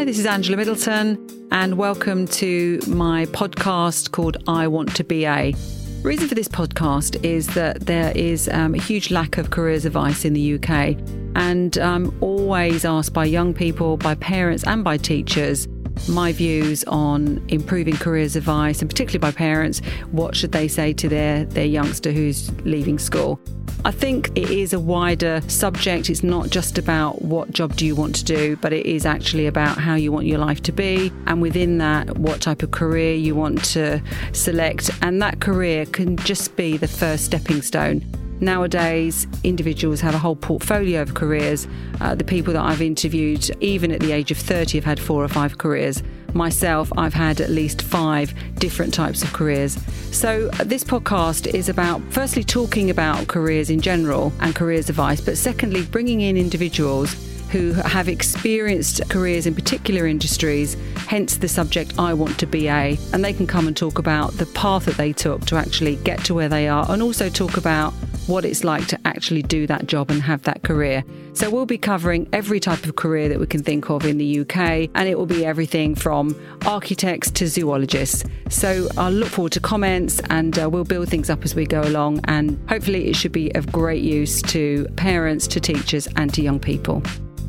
Hi, this is Angela Middleton, and welcome to my podcast called I Want to BA. The reason for this podcast is that there is a huge lack of careers advice in the UK, and I'm always asked by young people, by parents and by teachers, my views on improving careers advice, and particularly by parents, what should they say to their youngster who's leaving school. I think it is a wider subject. It's not just about what job do you want to do, but it is actually about how you want your life to be, and within that, what type of career you want to select. And that career can just be the first stepping stone. Nowadays, individuals have a whole portfolio of careers. The people that I've interviewed, even at the age of 30, have had 4 or 5 careers. Myself, I've had at least 5 different types of careers. So this podcast is about, firstly, talking about careers in general and careers advice, but secondly, bringing in individuals who have experienced careers in particular industries, hence the subject I Want to BA, and they can come and talk about the path that they took to actually get to where they are, and also talk about what it's like to actually do that job and have that career. So we'll be covering every type of career that we can think of in the UK, and it will be everything from architects to zoologists. So I'll look forward to comments, and we'll build things up as we go along, and hopefully it should be of great use to parents, to teachers and to young people.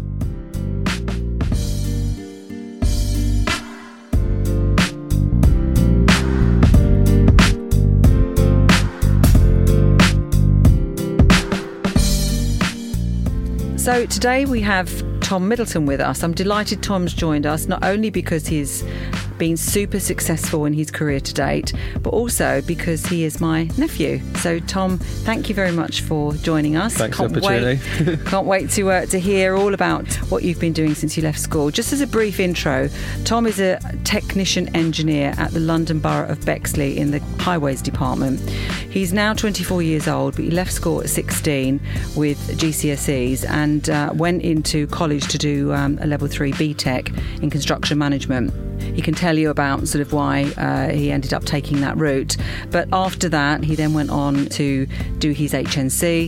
So today we have Tom Middleton with us. I'm delighted Tom's joined us, not only because he's been super successful in his career to date, but also because he is my nephew. So Tom, thank you very much for joining us. Thanks for the opportunity. Can't wait to hear all about what you've been doing since you left school. Just as a brief intro, Tom is a technician engineer at the London Borough of Bexley in the Highways Department. He's now 24 years old, but he left school at 16 with GCSEs and went into college to do a level 3 BTEC in construction management. He can tell you about sort of why he ended up taking that route. But after that, he then went on to do his HNC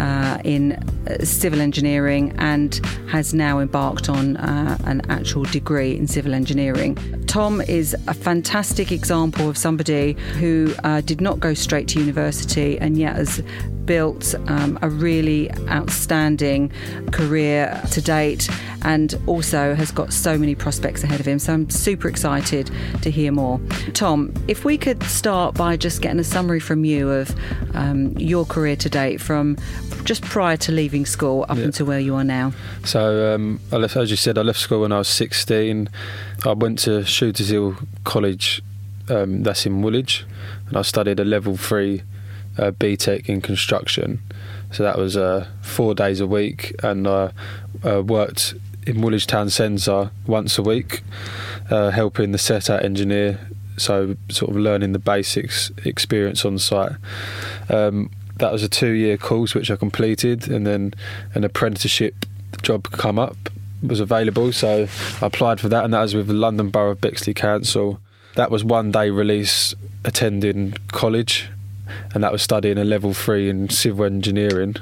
in civil engineering and has now embarked on an actual degree in civil engineering. Tom is a fantastic example of somebody who did not go straight to university and yet has built a really outstanding career to date, and also has got so many prospects ahead of him. So I'm super excited to hear more. Tom, if we could start by just getting a summary from you of your career to date, from just prior to leaving school up until where you are now. So I left, as you said, I left school when I was 16. I went to Shooters Hill College, that's in Woolwich, and I studied a level 3 BTEC in construction. So that was 4 days a week, and I worked in Woolwich Town Centre once a week, helping the set-out engineer, so sort of learning the basics, experience on site. That was a 2-year course which I completed, and then an apprenticeship job come up, was available, so I applied for that, and that was with the London Borough of Bexley Council. That was 1 day release attending college, and that was studying a level 3 in civil engineering,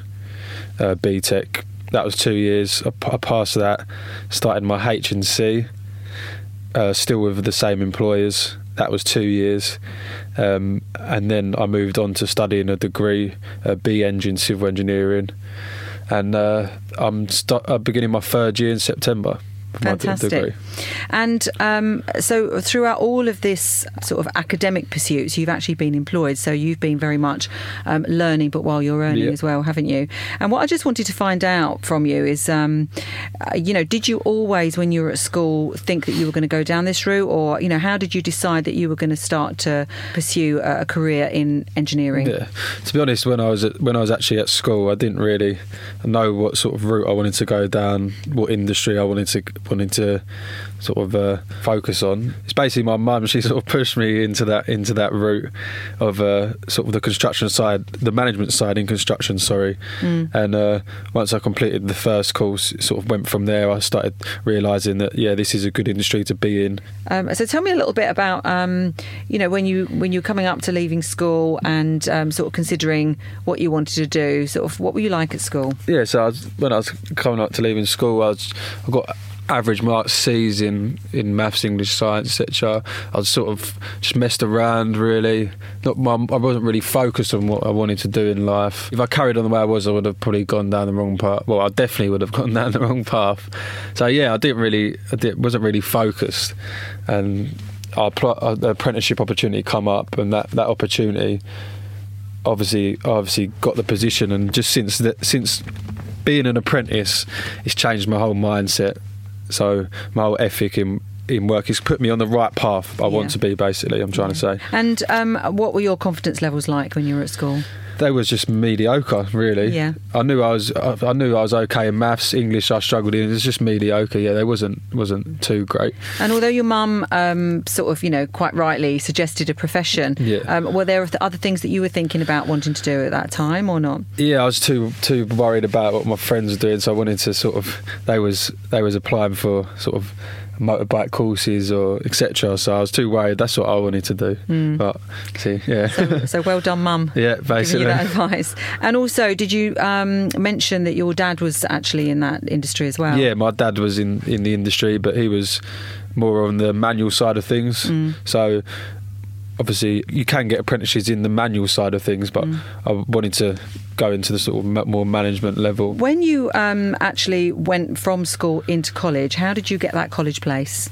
BTEC. That was 2 years. I passed that, started my HNC, still with the same employers. That was 2 years. And then I moved on to studying a degree, B-Eng in civil engineering. And I'm beginning my 3rd year in September. Fantastic. And so throughout all of this sort of academic pursuits, you've actually been employed, so you've been very much learning, but while you're earning as well, haven't you? And what I just wanted to find out from you is, did you always, when you were at school, think that you were going to go down this route, or how did you decide that you were going to start to pursue a career in engineering? Yeah, to be honest, when I was actually at school, I didn't really know what sort of route I wanted to go down, what industry I wanted to sort of focus on. It's basically my mum, she sort of pushed me into that route of sort of the construction side, the management side in construction, and once I completed the first course, it sort of went from there. I started realising that this is a good industry to be in. So tell me a little bit about when you're coming up to leaving school and sort of considering what you wanted to do, sort of what were you like at school? So when I was coming up to leaving school, I got average marks C's in maths, English, science, etc. I was sort of just messed around, really. I wasn't really focused on what I wanted to do in life. If I carried on the way I was, I would have probably gone down the wrong path. Well, I definitely would have gone down the wrong path. So yeah, wasn't really focused, and the apprenticeship opportunity come up, and that opportunity obviously got the position, and just since being an apprentice, it's changed my whole mindset. So my whole ethic in work has put me on the right path I want to be, basically, I'm trying to say. And what were your confidence levels like when you were at school? They was just mediocre, really. Yeah. I knew I was okay in maths. English I struggled in. It was just mediocre. Yeah, they wasn't too great. And although your mum sort of, quite rightly suggested a profession, were there other things that you were thinking about wanting to do at that time or not? Yeah, I was too worried about what my friends were doing, so I wanted to sort of. They was applying for sort of motorbike courses or etc. So I was too worried. That's what I wanted to do. But see, yeah. So well done, Mum. Yeah, basically. Giving you that advice. And also, did you mention that your dad was actually in that industry as well? Yeah, my dad was in the industry, but he was more on the manual side of things. So obviously you can get apprenticeships in the manual side of things, but I wanted to go into the sort of more management level. When you actually went from school into college, how did you get that college place?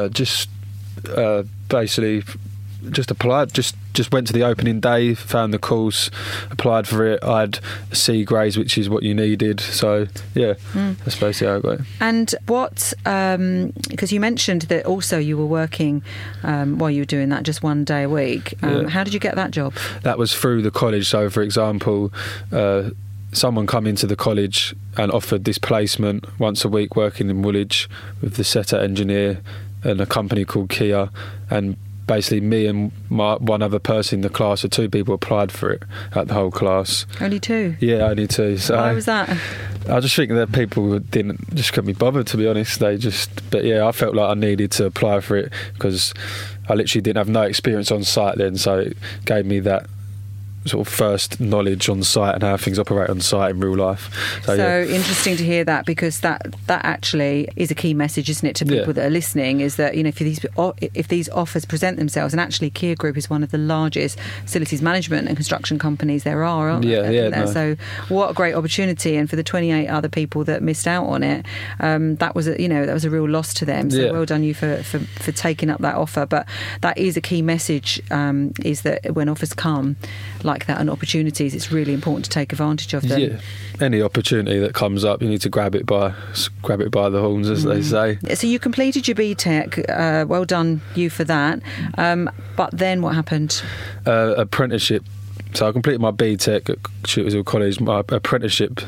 Basically just applied, just went to the opening day, found the course, applied for it. I had C grades, which is what you needed. So yeah, that's basically how I got it. And what, because you mentioned that also you were working while you were doing that just one day a week. How did you get that job? That was through the college. So for example, someone come into the college and offered this placement once a week working in Woolwich with the setter engineer and a company called Kia, and basically me and one other person in the class, or 2 people applied for it at the whole class. Only 2? Yeah, only 2. So why was that? I just think that people couldn't be bothered, to be honest. But yeah, I felt like I needed to apply for it because I literally didn't have no experience on site then, so it gave me that sort of first knowledge on site and how things operate on site in real life. So yeah. Interesting to hear that, because that actually is a key message, isn't it, to people that are listening, is that if these offers present themselves, and actually Kia Group is one of the largest facilities management and construction companies there are, aren't there? No. So what a great opportunity, and for the 28 other people that missed out on it, that was a real loss to them. So well done you for taking up that offer. But that is a key message, is that when offers come like that and opportunities, it's really important to take advantage of them. Yeah, any opportunity that comes up, you need to grab it by the horns, as they say. So you completed your BTEC. Well done you for that. But then what happened? Apprenticeship. So I completed my BTEC at Shooters Hill College. My apprenticeship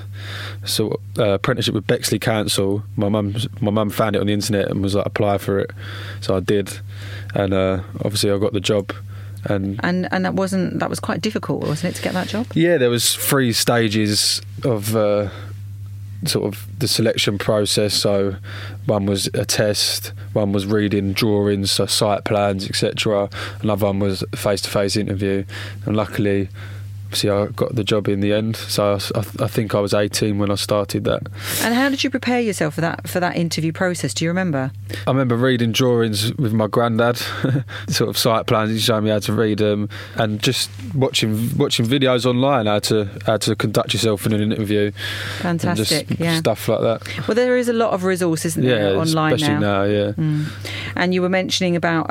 with Bexley Council. My mum found it on the internet and was like, apply for it. So I did, and obviously I got the job. And that was quite difficult, wasn't it, to get that job? Yeah, there was 3 stages of sort of the selection process. So one was a test, one was reading drawings, so site plans, etc. Another one was a face-to-face interview, and luckily, obviously, I got the job in the end. So I think I was 18 when I started that. And how did you prepare yourself for that interview process? Do you remember? I remember reading drawings with my granddad, sort of site plans. He showed me how to read them, and just watching videos online how to conduct yourself in an interview. Fantastic, and just stuff like that. Well, there is a lot of resources, isn't there, online especially now. Yeah. And you were mentioning about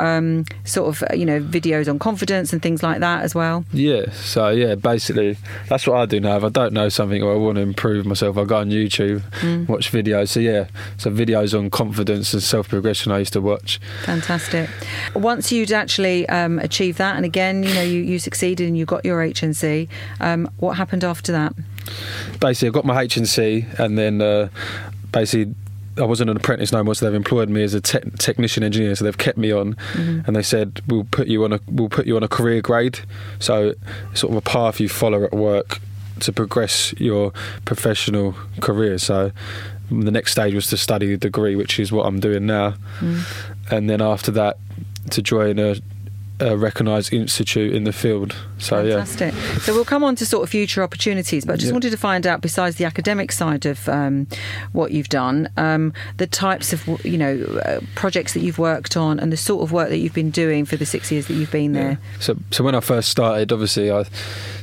videos on confidence and things like that as well. Yeah. So yeah. Basically, that's what I do now. If I don't know something or I want to improve myself, I go on YouTube, watch videos. So videos on confidence and self-progression I used to watch. Fantastic. Once you'd actually achieved that, and again, you succeeded and you got your HNC, what happened after that? Basically, I got my HNC, and then basically I wasn't an apprentice no more, so they've employed me as a technician engineer. So they've kept me on, and they said we'll put you on a career grade. So sort of a path you follow at work to progress your professional career. So the next stage was to study the degree, which is what I'm doing now, and then after that to join recognised institute in the field. So fantastic. So we'll come on to sort of future opportunities, but I just wanted to find out, besides the academic side of what you've done, the types of projects that you've worked on and the sort of work that you've been doing for the 6 years that you've been there. So when I first started, obviously I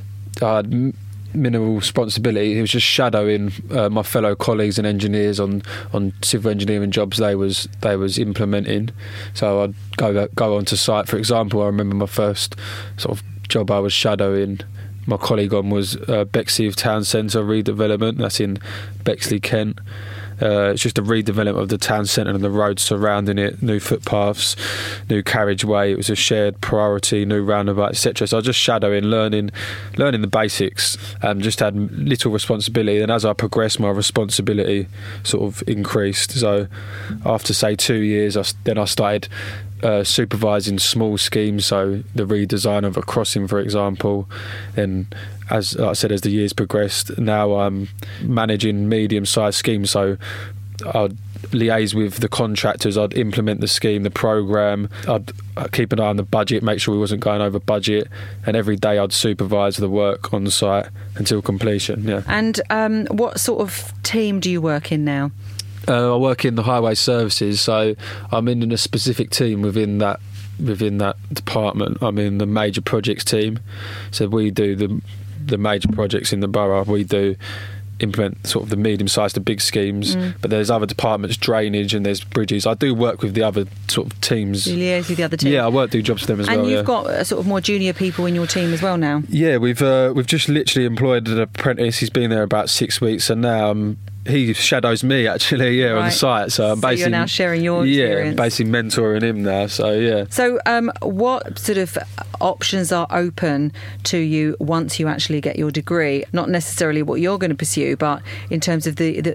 had minimal responsibility. It was just shadowing my fellow colleagues and engineers on civil engineering jobs they was implementing. So I'd go onto site. For example, I remember my first sort of job I was shadowing my colleague on was Bexley Town Centre redevelopment. That's in Bexley, Kent. It's just a redevelopment of the town centre and the roads surrounding it, new footpaths, new carriageway. It was a shared priority, new roundabout, etc. So I was just shadowing, learning the basics, and just had little responsibility. And as I progressed, my responsibility sort of increased. So after, say, 2 years, I started supervising small schemes, so the redesign of a crossing, for example. Then, as I said, as the years progressed, now I'm managing medium-sized schemes. So I'd liaise with the contractors, I'd implement the scheme, the programme, I'd keep an eye on the budget, make sure we wasn't going over budget, and every day I'd supervise the work on the site until completion. Yeah. And what sort of team do you work in now? I work in the highway services, so I'm in a specific team within that department. I'm in the major projects team, so we do the major projects in the borough. We do implement sort of the medium-sized to big schemes, but there's other departments, drainage, and there's bridges. I do work with the other sort of teams. You liaise with the other teams? Yeah, I do jobs for them as well. And you've got sort of more junior people in your team as well now? Yeah, we've just literally employed an apprentice. He's been there about 6 weeks, and now he shadows me actually, on the site. So I'm basically, you're now sharing your experience. Yeah, basically mentoring him now. So yeah. So what sort of options are open to you once you actually get your degree? Not necessarily what you're going to pursue, but in terms of the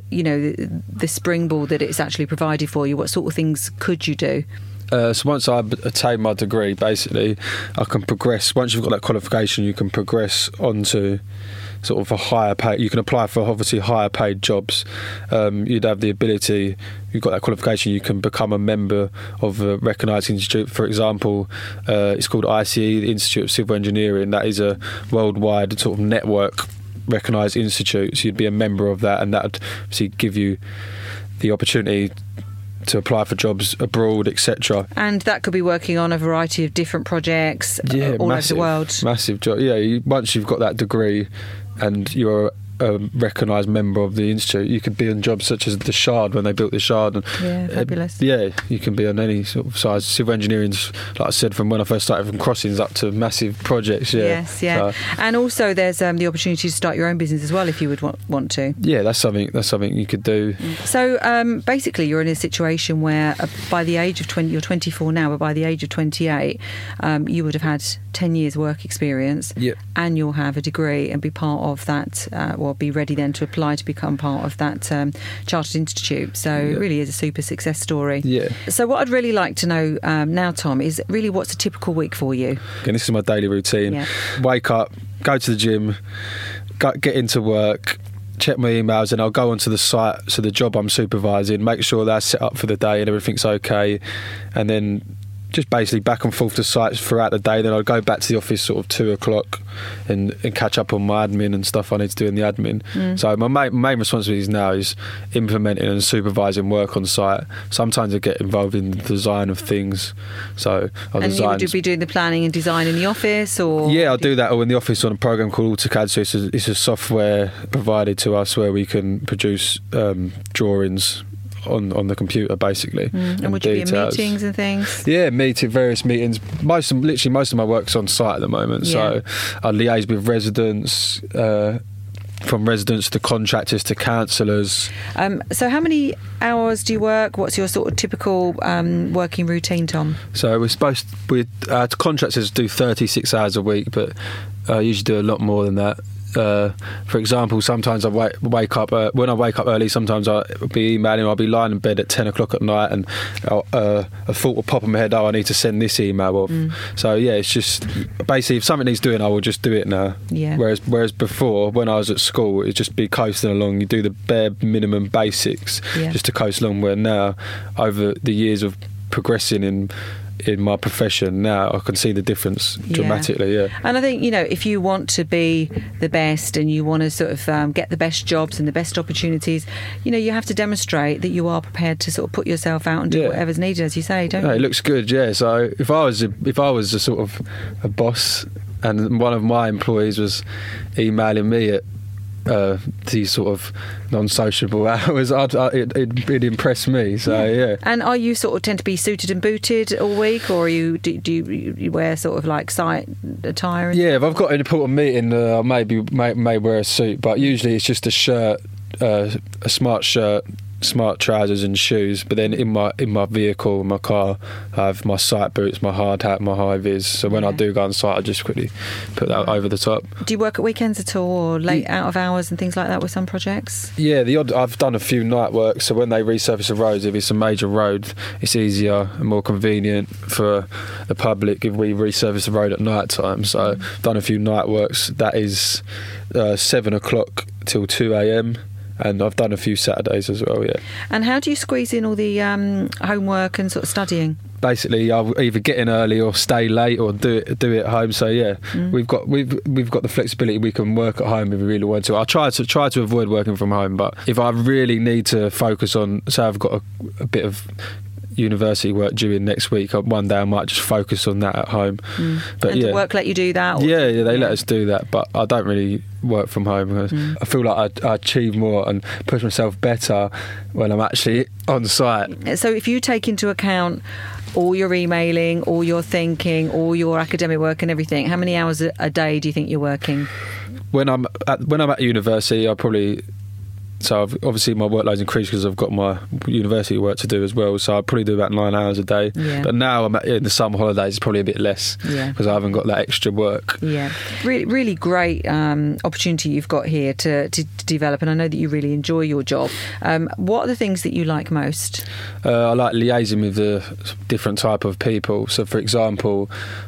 springboard that it's actually provided for you. What sort of things could you do? So once I attain my degree, basically, I can progress. Once you've got that qualification, you can progress onto sort of a higher pay. You can apply for obviously higher paid jobs. You'd have the ability. You've got that qualification. You can become a member of a recognised institute. For example, it's called ICE, the Institute of Civil Engineering. That is a worldwide sort of network recognised institute. So you'd be a member of that, and that would obviously give you the opportunity to apply for jobs abroad, etc. And that could be working on a variety of different projects all over the world. Massive job. Yeah, once you've got that degree and you're a recognised member of the institute, you could be on jobs such as the Shard, when they built the Shard. And, fabulous. You can be on any sort of size. Civil engineering's, like I said, from when I first started, from crossings up to massive projects. Yeah. Yes, yeah. So, and also there's the opportunity to start your own business as well if you would want to. Yeah, that's something you could do. So basically you're in a situation where by the age of 20, you're 24 now, but by the age of 28, you would have had 10 years work experience, and you'll have a degree and be part of that, be ready then to apply to become part of that Chartered Institute. So it really is a super success story. Yeah. So what I'd really like to know now, Tom, is really what's a typical week for you? And this is my daily routine. Yeah. Wake up, go to the gym, get into work, check my emails, and I'll go onto the site, so the job I'm supervising, make sure that's set up for the day and everything's okay, and then just basically back and forth to sites throughout the day. Then I'll go back to the office sort of 2 o'clock and catch up on my admin and stuff I need to do in the admin. So my main responsibilities now is implementing and supervising work on site. Sometimes I get involved in the design of things. So would you be doing the planning and design in the office, or? Yeah, I'll do that all in the office on a program called AutoCAD. So it's a software provided to us where we can produce drawings on the computer, basically. And would you be in meetings and things? Yeah, various meetings. Most of my work's on site at the moment. So I liaise with residents, from residents to contractors to councillors. So how many hours do you work? What's your sort of typical working routine, Tom? So contractors do 36 hours a week, but I usually do a lot more than that. For example, sometimes I wake up when I wake up early. Sometimes I'll be emailing. I'll be lying in bed at 10 o'clock at night, and a thought will pop in my head. Oh, I need to send this email off. So yeah, it's just basically if something needs doing, I will just do it now. Yeah. Whereas before, when I was at school, it'd just be coasting along. You do the bare minimum basics just to coast along. Where now, over the years of progressing in in my profession now, I can see the difference dramatically. Yeah. And I think, if you want to be the best and you want to sort of get the best jobs and the best opportunities, you have to demonstrate that you are prepared to sort of put yourself out and do whatever's needed, as you say, don't you? It looks good, yeah. So if I was a sort of a boss and one of my employees was emailing me at these sort of non-sociable hours, it'd impress me. So yeah. And are you sort of tend to be suited and booted all week, or do you wear sort of like site attire? Yeah, if I've got an important meeting, I may wear a suit, but usually it's just a shirt, a smart shirt, smart trousers and shoes. But then in my vehicle, in my car, I have my site boots, my hard hat, my high vis. So when I do go on site, I just quickly put that over the top. Do you work at weekends at all, or late out of hours and things like that with some projects? Yeah, I've done a few night work. So when they resurface the roads, if it's a major road, it's easier and more convenient for the public if we resurface the road at night time. So I've done a few night works. That is 7 o'clock till 2 a.m. And I've done a few Saturdays as well, yeah. And how do you squeeze in all the homework and sort of studying? Basically, I'll either get in early or stay late or do it at home. So yeah, we've got the flexibility. We can work at home if we really want to. I try to avoid working from home, but if I really need to focus on, say I've got a bit of university work due in next week, one day I might just focus on that at home. But and the work let you do that? They let us do that, but I don't really work from home. I feel like I achieve more and push myself better when I'm actually on site. So if you take into account all your emailing, all your thinking, all your academic work and everything, how many hours a day do you think you're working? When I'm at university, I probably... So obviously my workload's increased because I've got my university work to do as well. So I probably do about 9 hours a day. Yeah. But now in the summer holidays, it's probably a bit less because I haven't got that extra work. Yeah, really, really great opportunity you've got here to develop, and I know that you really enjoy your job. What are the things that you like most? I like liaising with the different type of people. So for example,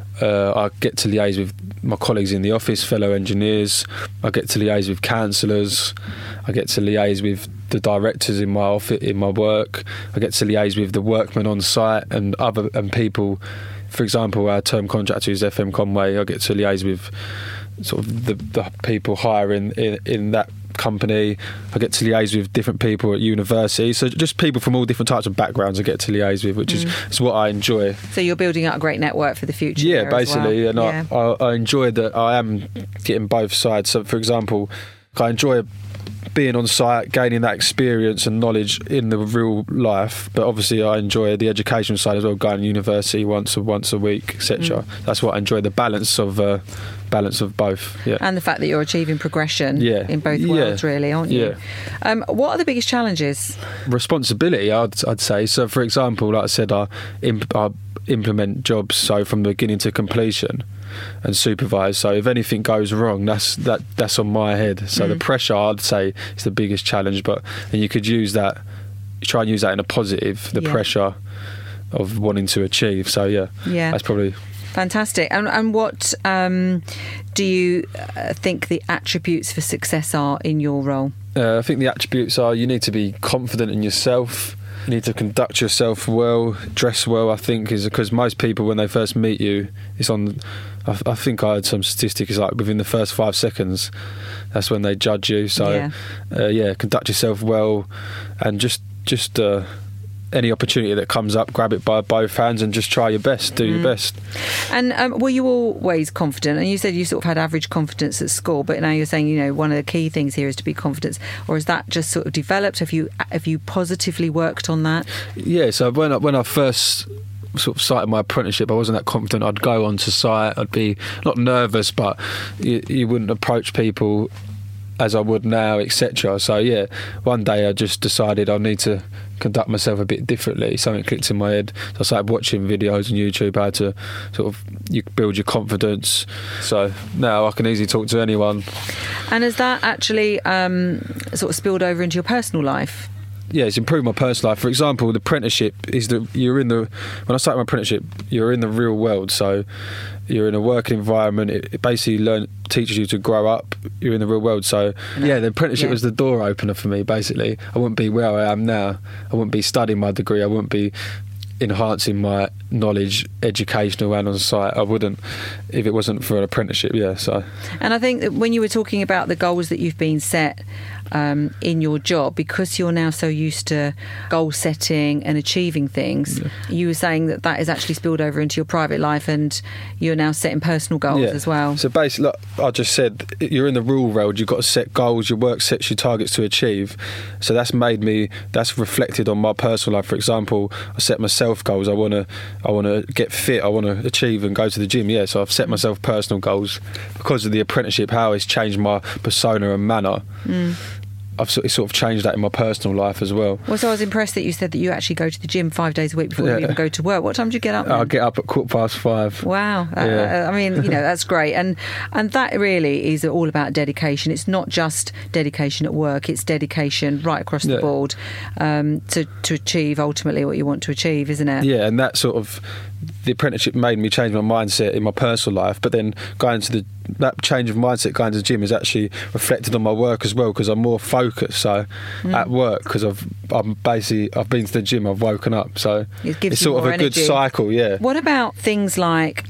I get to liaise with my colleagues in the office, fellow engineers. I get to liaise with councillors. I get to liaise with the directors in my office, in my work. I get to liaise with the workmen on site and people. For example, our term contractor who's FM Conway. I get to liaise with sort of the people hiring in that company. I get to liaise with different people at university, so just people from all different types of backgrounds I get to liaise with, which is what I enjoy. So you're building up a great network for the future. Yeah, basically, well. And I enjoy that I am getting both sides. So for example, I enjoy being on site, gaining that experience and knowledge in the real life, but obviously I enjoy the education side as well, going to university once a week, etc. That's what I enjoy, the balance of both. Yeah. And the fact that you're achieving progression in both worlds, really, aren't you? Yeah. What are the biggest challenges? Responsibility, I'd say. So for example, like I said, I implement jobs so from the beginning to completion and supervise. So if anything goes wrong, that's on my head. So the pressure, I'd say, is the biggest challenge. And you could use that, try and use that in a positive. The pressure of wanting to achieve. So that's probably fantastic. And what do you think the attributes for success are in your role? I think the attributes are you need to be confident in yourself. You need to conduct yourself well, dress well, I think, is because most people, when they first meet you, it's on... I think I heard some statistics like within the first 5 seconds, that's when they judge you. So, conduct yourself well and just any opportunity that comes up, grab it by both hands and just try your best, do your best. And were you always confident? And you said you sort of had average confidence at school, but now you're saying, one of the key things here is to be confident. Or is that just sort of developed? Have you positively worked on that? Yeah, so when I first sort of started my apprenticeship, I wasn't that confident. I'd go onto site, I'd be not nervous, but you wouldn't approach people as I would now, etc. So one day I just decided I need to conduct myself a bit differently. Something clicked in my head, so I started watching videos on YouTube how to sort of build your confidence. So now I can easily talk to anyone. And has that actually sort of spilled over into your personal life? Yeah, it's improved my personal life. For example, the apprenticeship is when I started my apprenticeship, you're in the real world, so you're in a working environment. It basically teaches you to grow up. You're in the real world, so the apprenticeship was the door opener for me. Basically, I wouldn't be where I am now. I wouldn't be studying my degree. I wouldn't be enhancing my knowledge, educational and on site. I wouldn't if it wasn't for an apprenticeship. Yeah. So. And I think that when you were talking about the goals that you've been set in your job, because you're now so used to goal setting and achieving things, you were saying that is actually spilled over into your private life, and you're now setting personal goals as well. So basically, like I just said, you're in the real world. You've got to set goals. Your work sets you targets to achieve. So that's reflected on my personal life. For example, I set myself goals. I want to get fit. I want to achieve and go to the gym. Yeah. So I've set myself personal goals because of the apprenticeship. How it's changed my persona and manner. I've sort of changed that in my personal life as well. Well, so I was impressed that you said that you actually go to the gym 5 days a week before you even go to work. What time do you get up then? I get up at 5:15. Wow. I mean, that's great. And that really is all about dedication. It's not just dedication at work. It's dedication right across the board to achieve ultimately what you want to achieve, isn't it? Yeah, and that sort of... The apprenticeship made me change my mindset in my personal life, but then that change of mindset going to the gym is actually reflected on my work as well, because I'm more focused. So at work, because I've been to the gym, I've woken up, so it's sort of a good cycle. Yeah. What about things like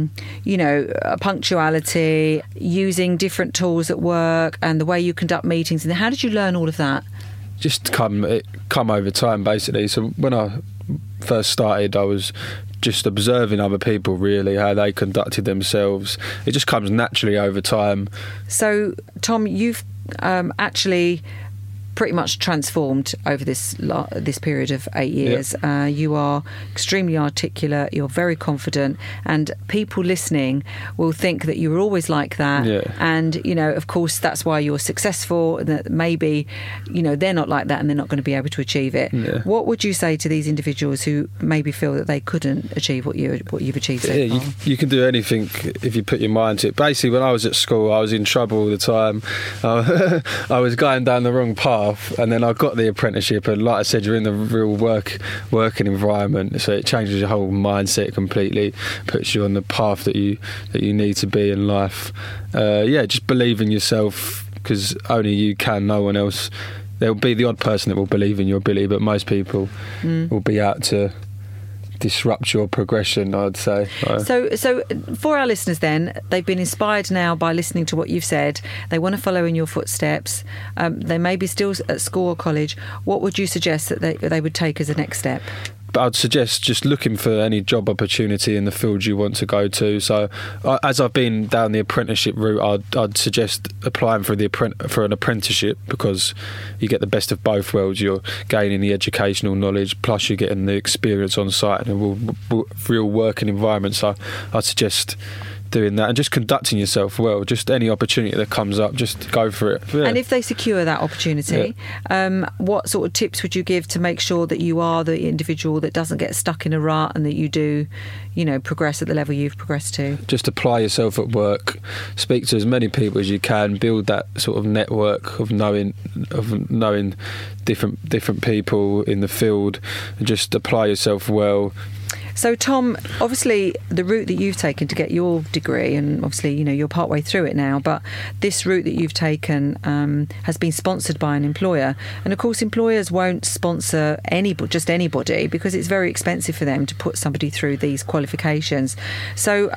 punctuality, using different tools at work, and the way you conduct meetings? And how did you learn all of that? Just come over time, basically. So when I first started, I was just observing other people, really, how they conducted themselves. It just comes naturally over time. So, Tom, you've actually pretty much transformed over this period of 8 years. Yep. You are extremely articulate, you're very confident, and people listening will think that you were always like that. Yeah. And, of course, that's why you're successful, and that maybe, they're not like that and they're not going to be able to achieve it. Yeah. What would you say to these individuals who maybe feel that they couldn't achieve what you've achieved so far? You can do anything if you put your mind to it. Basically, when I was at school, I was in trouble all the time. I was going down the wrong path. And then I got the apprenticeship, and like I said, you're in the real working environment, so it changes your whole mindset completely, puts you on the path that you need to be in life. Just believe in yourself, because only you can, no one else. There'll be the odd person that will believe in your ability, but most people will be out to disrupt your progression, I'd say. So for our listeners then, they've been inspired now by listening to what you've said. They want to follow in your footsteps. They may be still at school or college. What would you suggest that they would take as a next step? I'd suggest just looking for any job opportunity in the field you want to go to. So as I've been down the apprenticeship route, I'd suggest applying for an apprenticeship, because you get the best of both worlds. You're gaining the educational knowledge, plus you're getting the experience on site in a real working environment. So I'd suggest doing that and just conducting yourself well. Just any opportunity that comes up, just go for it. Yeah. And if they secure that opportunity, what sort of tips would you give to make sure that you are the individual that doesn't get stuck in a rut, and that you do, progress at the level you've progressed to? Just apply yourself at work, speak to as many people as you can, build that sort of network of knowing different people in the field, and just apply yourself well. So, Tom, obviously the route that you've taken to get your degree, and obviously, you're partway through it now, but this route that you've taken has been sponsored by an employer. And of course, employers won't sponsor just anybody, because it's very expensive for them to put somebody through these qualifications. So,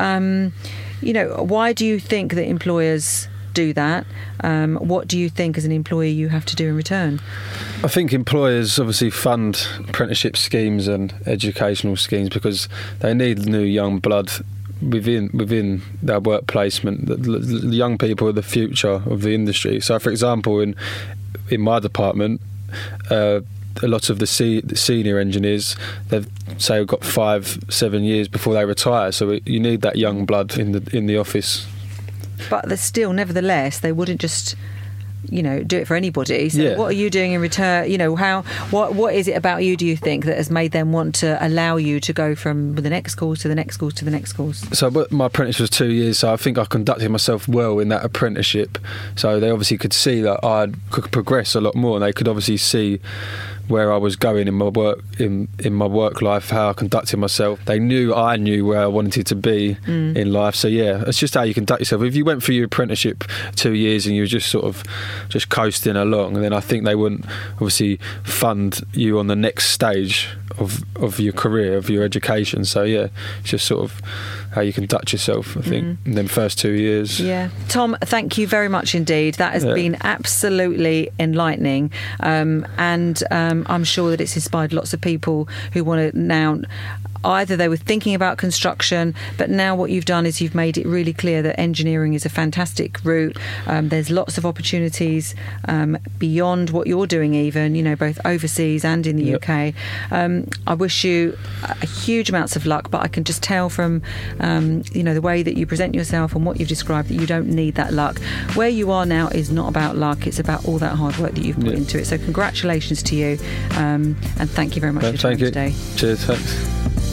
why do you think that employers do that? What do you think as an employee you have to do in return? I think employers obviously fund apprenticeship schemes and educational schemes because they need new young blood within their work placement. The young people are the future of the industry. So, for example, in my department, a lot of the senior engineers, they've got 5-7 years before they retire. So you need that young blood in the office. But nevertheless, they wouldn't just, do it for anybody. So what are you doing in return? What is it about you, do you think, that has made them want to allow you to go from the next course to the next course to the next course? So my apprenticeship was 2 years, so I think I conducted myself well in that apprenticeship. So they obviously could see that I could progress a lot more, and they could obviously see where I was going in my work in my work life, how I conducted myself. They knew I knew where I wanted to be in life. So yeah, it's just how you conduct yourself. If you went through your apprenticeship 2 years and you were just sort of just coasting along, then I think they wouldn't obviously fund you on the next stage of your career, of your education. So yeah, it's just sort of how you conduct yourself, I think, in them first 2 years. Yeah. Tom, thank you very much indeed. That has been absolutely enlightening. And I'm sure that it's inspired lots of people who want to now... Either they were thinking about construction, but now what you've done is you've made it really clear that engineering is a fantastic route. There's lots of opportunities beyond what you're doing even, you know, both overseas and in the UK. I wish you huge amounts of luck, but I can just tell from, you know, the way that you present yourself and what you've described that you don't need that luck. Where you are now is not about luck, it's about all that hard work that you've put into it. So congratulations to you, and thank you very much for your time today. Cheers, thanks.